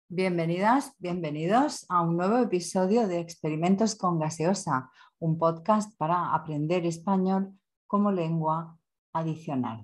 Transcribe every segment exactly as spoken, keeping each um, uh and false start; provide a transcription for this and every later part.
Bienvenidas, bienvenidos a un nuevo episodio de Experimentos con Gaseosa, un podcast para aprender español como lengua adicional.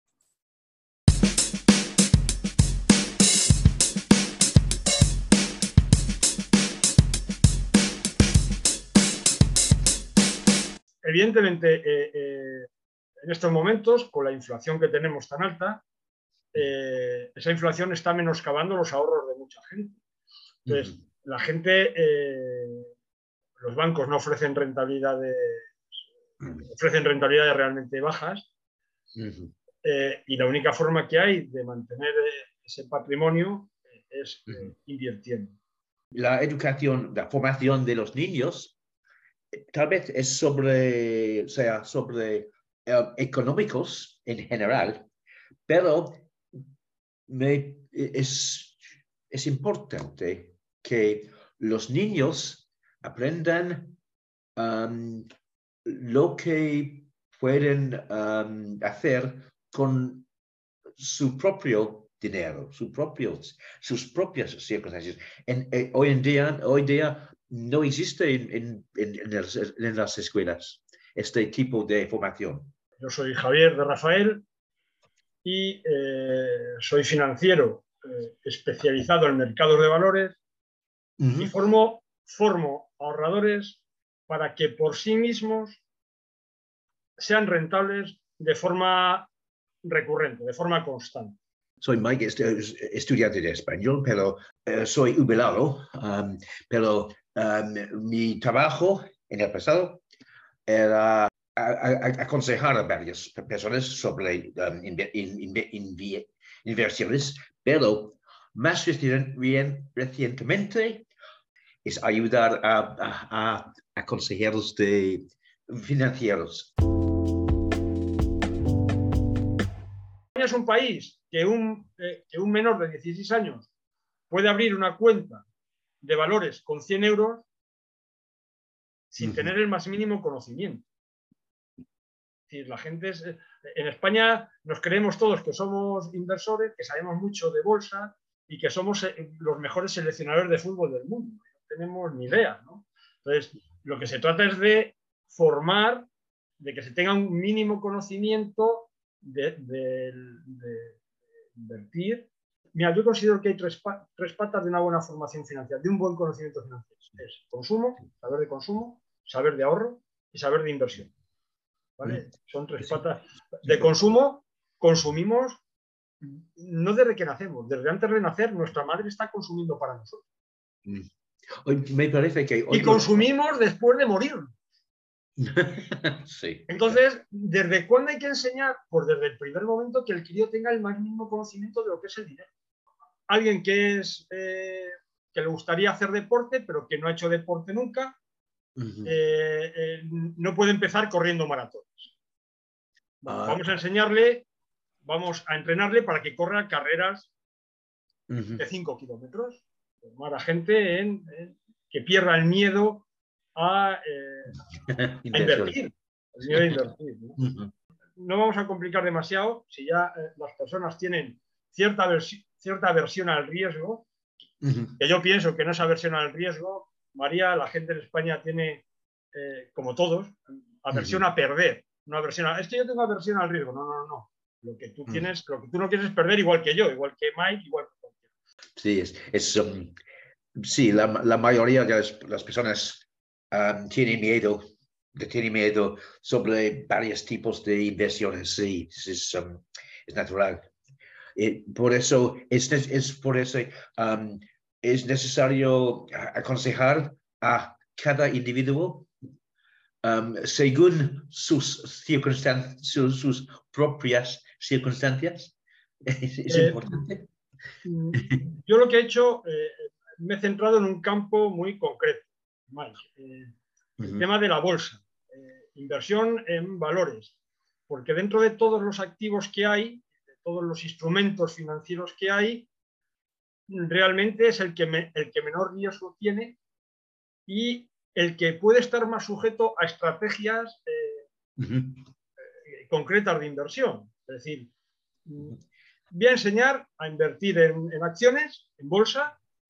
Evidentemente, eh, eh, en estos momentos, con la inflación que tenemos tan alta, eh, esa inflación está menoscabando los ahorros de mucha gente. Entonces, uh-huh. la gente, eh, los bancos no ofrecen rentabilidades, uh-huh. ofrecen rentabilidades realmente bajas, uh-huh. eh, y la única forma que hay de mantener ese patrimonio es eh, uh-huh. invirtiendo. La educación, la formación de los niños, tal vez es sobre, o sea, sobre uh, económicos en general, pero me, es, es importante que los niños aprendan um, lo que pueden um, hacer con su propio dinero, su propios, sus propias circunstancias. En, eh, hoy en día, hoy día no existe en, en, en, en, las, en las escuelas este tipo de formación. Yo soy Javier de Rafael y eh, soy financiero eh, especializado en mercados de valores uh-huh. y formo, formo ahorradores para que por sí mismos sean rentables de forma recurrente, de forma constante. Soy Mike, estudiante de español, pero uh, soy jubilado, um, pero um, mi trabajo en el pasado era a, a, aconsejar a varias personas sobre um, in, in, in, in, inversiones, pero más recientemente es ayudar a, a, a, a consejeros de financieros. España es un país que un, eh, que un menor de dieciséis años puede abrir una cuenta de valores con cien euros sin uh-huh. tener el más mínimo conocimiento. Es decir, la gente es, en España nos creemos todos que somos inversores, que sabemos mucho de bolsa y que somos los mejores seleccionadores de fútbol del mundo. No tenemos ni idea, ¿no? Entonces, lo que se trata es de formar, de que se tenga un mínimo conocimiento de, de, de invertir. Mira, yo considero que hay tres, pa tres patas de una buena formación financiera, de un buen conocimiento financiero. Es consumo, saber de consumo, saber de ahorro y saber de inversión. ¿Vale? Son tres patas. De consumo, consumimos no desde que nacemos, desde antes de nacer nuestra madre está consumiendo para nosotros. Me parece que hoy y consumimos después de morir. Sí. Entonces, ¿desde cuándo hay que enseñar? Pues desde el primer momento que el crío tenga el más mínimo conocimiento de lo que es el dinero. Alguien que es eh, que le gustaría hacer deporte, pero que no ha hecho deporte nunca, uh-huh. eh, eh, no puede empezar corriendo maratones. Bueno, uh-huh. Vamos a enseñarle, vamos a entrenarle para que corra carreras uh-huh. de cinco kilómetros. Formar a gente en, en, que pierda el miedo a, eh, a invertir. El miedo a invertir, ¿no? Uh-huh. No vamos a complicar demasiado. Si ya eh, las personas tienen cierta, cierta aversión al riesgo, uh-huh. que yo pienso que no es aversión al riesgo, María, la gente en España tiene, eh, como todos, aversión uh-huh. a perder. No aversión a, es que yo tengo aversión al riesgo. No, no, no. Lo que tú tienes, uh-huh. lo que tú no quieres es perder, igual que yo, igual que Mike, igual que cualquiera. Sí, es, es um, sí, la, la mayoría de las, las personas um, tienen miedo, tienen miedo sobre varios tipos de inversiones. Sí, es, um, es natural. Y por eso es, es por eso um, es necesario aconsejar a cada individuo um, según sus circunstancias, sus, sus propias circunstancias. Es, es eh, importante. Yo lo que he hecho, eh, me he centrado en un campo muy concreto, Mike, eh, el uh-huh. tema de la bolsa, eh, inversión en valores, porque dentro de todos los activos que hay, de todos los instrumentos financieros que hay, realmente es el que, me, el que menor riesgo tiene y el que puede estar más sujeto a estrategias eh, uh-huh. eh, concretas de inversión. Es decir, voy a enseñar a invertir en, en acciones, en bolsa,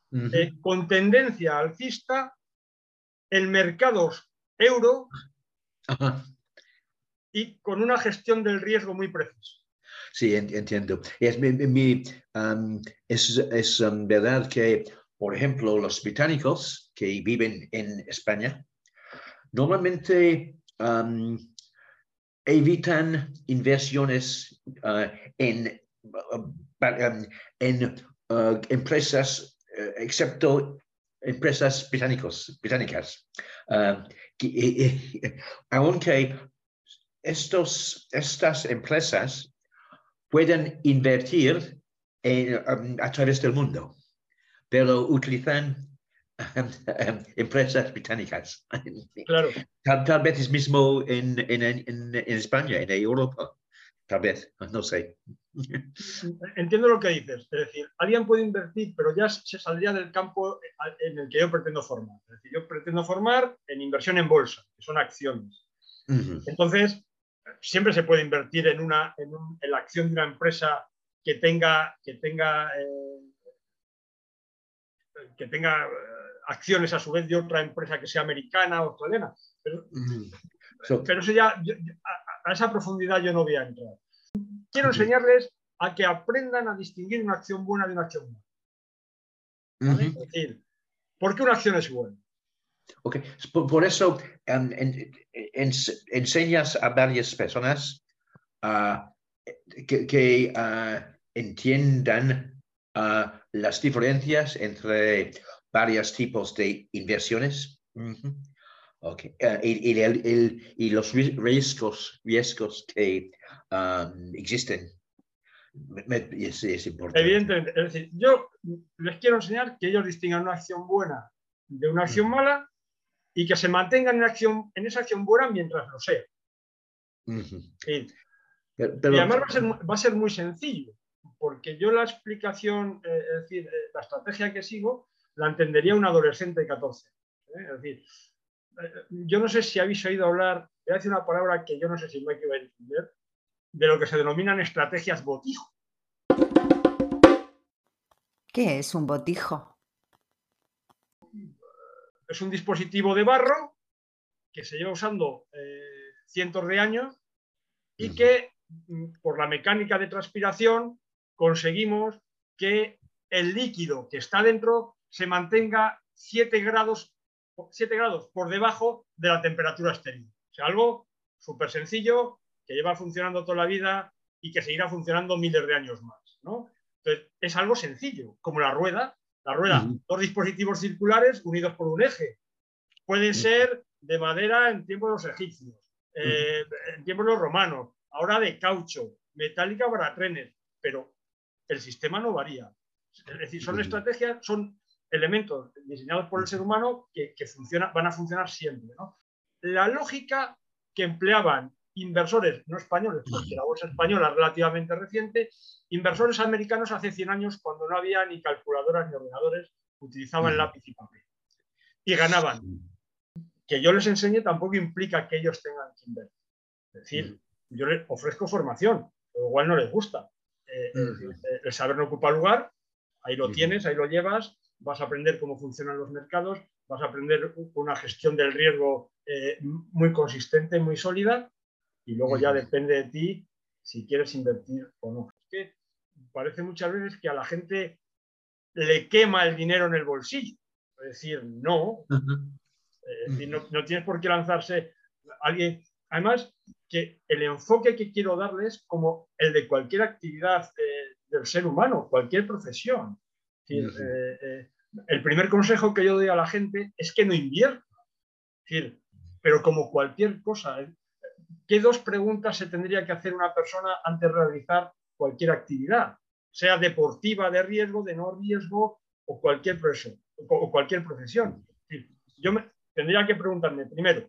Uh-huh. eh, con tendencia alcista en mercados euro Ajá. y con una gestión del riesgo muy precisa. Sí, entiendo. Es, mi, mi, um, es, es um, verdad que, por ejemplo, los británicos que viven en España normalmente um, evitan inversiones uh, en, uh, um, en uh, empresas, uh, excepto empresas británicos, británicas. Uh, que, eh, eh, aunque estos, estas empresas pueden invertir en, um, a través del mundo, pero utilizan um, um, empresas británicas. Claro. Tal, tal vez es mismo en, en, en, en España, en Europa. Tal vez, no sé. Entiendo lo que dices. Es decir, alguien puede invertir, pero ya se saldría del campo en el que yo pretendo formar. Es decir, yo pretendo formar en inversión en bolsa, que son acciones. Uh-huh. Entonces, siempre se puede invertir en, una, en, un, en la acción de una empresa que tenga, que tenga, eh, que tenga acciones a su vez de otra empresa que sea americana o australiana. Pero, uh-huh. so, pero eso ya, yo, a, a esa profundidad yo no voy a entrar. Quiero enseñarles a que aprendan a distinguir una acción buena de una acción mala. ¿Vale? Uh-huh. Es decir, ¿por qué una acción es buena? Okay. Por, por eso um, en, en, enseñas a varias personas uh, que, que uh, entiendan uh, las diferencias entre varios tipos de inversiones. Uh-huh. Okay. Uh, y, y, el, el, y los riesgos, riesgos que um, existen. Me, es, es importante. Evidentemente, es decir, yo les quiero enseñar que ellos distingan una acción buena de una acción uh-huh. mala y que se mantengan en, acción, en esa acción buena mientras lo sea. Uh-huh. Y, pero, pero, y además va a, ser, va a ser muy sencillo, porque yo la explicación, eh, es decir, eh, la estrategia que sigo, la entendería un adolescente de catorce. ¿eh? Es decir, eh, yo no sé si habéis oído hablar, voy a decir una palabra que yo no sé si me va a entender, de lo que se denominan estrategias botijo. ¿Qué es un botijo? Es un dispositivo de barro que se lleva usando eh, cientos de años y que por la mecánica de transpiración conseguimos que el líquido que está dentro se mantenga siete grados, siete grados por debajo de la temperatura exterior. O sea, algo súper sencillo que lleva funcionando toda la vida y que seguirá funcionando miles de años más, ¿no? Entonces, es algo sencillo, como la rueda. La rueda, uh-huh. dos dispositivos circulares unidos por un eje. Puede uh-huh. ser de madera en tiempos de los egipcios, eh, uh-huh. en tiempos de los romanos, ahora de caucho, metálica para trenes, pero el sistema no varía. Es decir, son uh-huh. estrategias, son elementos diseñados por el ser humano que, que funciona, van a funcionar siempre, ¿no? La lógica que empleaban inversores no españoles, porque la bolsa española es relativamente reciente, inversores americanos hace cien años, cuando no había ni calculadoras ni ordenadores, utilizaban uh-huh. lápiz y papel. Y ganaban. Que yo les enseñe tampoco implica que ellos tengan que invertir. Es decir, uh-huh. yo les ofrezco formación, pero igual no les gusta. Eh, uh-huh. es decir, el saber no ocupa lugar, ahí lo uh-huh. tienes, ahí lo llevas, vas a aprender cómo funcionan los mercados, vas a aprender una gestión del riesgo eh, muy consistente, muy sólida, y luego uh-huh. ya depende de ti si quieres invertir o no. Es que parece muchas veces que a la gente le quema el dinero en el bolsillo. Es decir, no. Uh-huh. Es decir, no, no tienes por qué lanzarse a alguien. Además, que el enfoque que quiero darles como el de cualquier actividad eh, del ser humano, cualquier profesión. Es decir, uh-huh. eh, eh, el primer consejo que yo doy a la gente es que no invierta. Es decir, pero como cualquier cosa, ¿eh? ¿Qué dos preguntas se tendría que hacer una persona antes de realizar cualquier actividad? Sea deportiva, de riesgo, de no riesgo, o cualquier profesión. O cualquier profesión. Es decir, yo me, tendría que preguntarme primero,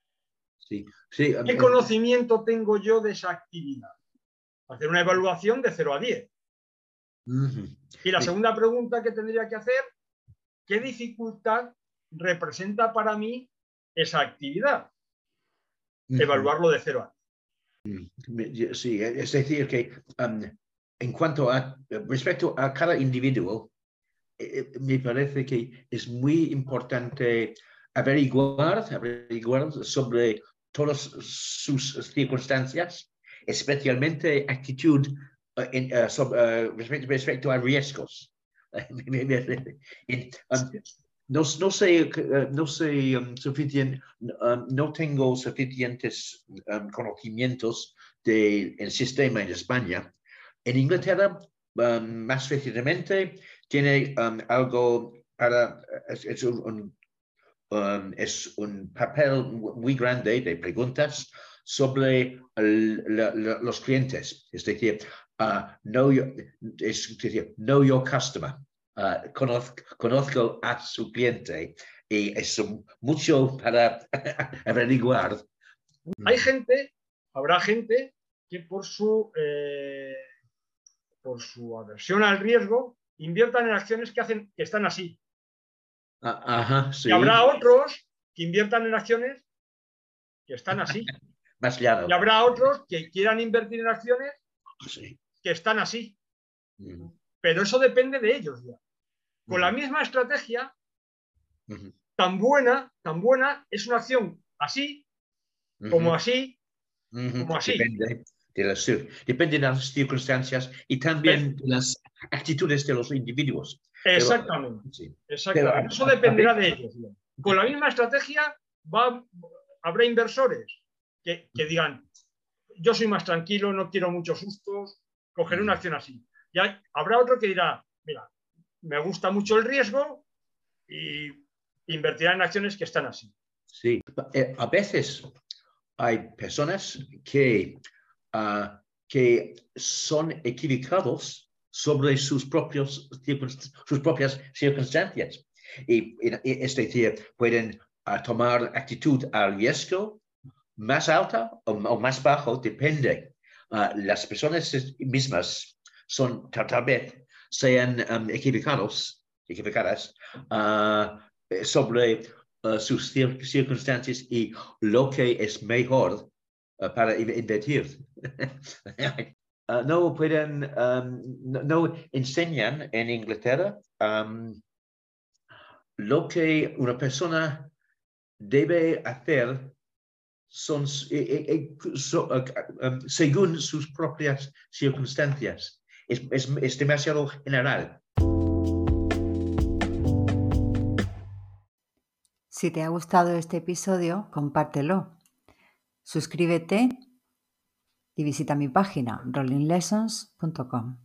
sí, sí, ¿qué conocimiento tengo yo de esa actividad? Hacer una evaluación de cero a diez. Uh-huh. Y la sí. segunda pregunta que tendría que hacer, ¿qué dificultad representa para mí esa actividad? Uh-huh. Evaluarlo de cero a diez. Sí, es decir, que um, en cuanto a respecto a cada individuo, eh, me parece que es muy importante averiguar, averiguar sobre todas sus circunstancias, especialmente actitud uh, en, uh, sobre, uh, respecto, respecto a riesgos. en, um, no, no sé, uh, no sé um, suficiente, um, no tengo suficientes um, conocimientos del sistema en España. En Inglaterra, um, más recientemente, tiene um, algo para, es, es, un, um, es un papel muy grande de preguntas sobre el, la, la, los clientes, es decir, uh, know, your, es decir, know your customer, uh, conozco, conozco a su cliente y es mucho para averiguar. Hay gente, habrá gente que por su, eh, por su aversión al riesgo inviertan en acciones que, hacen, que están así. Ajá, sí. Y habrá otros que inviertan en acciones que están así. Más llano. Y habrá otros que quieran invertir en acciones sí. que están así. Uh-huh. Pero eso depende de ellos ya. Con uh-huh. la misma estrategia, uh-huh. tan buena, tan buena, es una acción así, uh-huh. como así, uh-huh. como así. Depende de, las, depende de las circunstancias y también de las actitudes de los individuos. Exactamente. Pero, sí. exactamente. Pero, eso dependerá de ellos. Ya. Con la misma estrategia va, habrá inversores que, que digan, yo soy más tranquilo, no quiero muchos sustos, cogeré una acción así. Y hay, habrá otro que dirá, mira, me gusta mucho el riesgo y invertirá en acciones que están así. Sí, a veces hay personas que, uh, que son equivocados sobre sus, propios, sus propias circunstancias. Y, y, es decir, pueden uh, tomar actitud al riesgo más alta o, o más bajo, depende. Uh, las personas mismas son, tal vez, sean um, equivocados, equivocadas uh, sobre uh, sus circunstancias y lo que es mejor uh, para invertir. uh, no pueden, um, no, no enseñan en Inglaterra um, lo que una persona debe hacer son, eh, eh, so, uh, um, según sus propias circunstancias. Es, es, es demasiado general. Si te ha gustado este episodio, compártelo. Suscríbete y visita mi página rolling lessons punto com.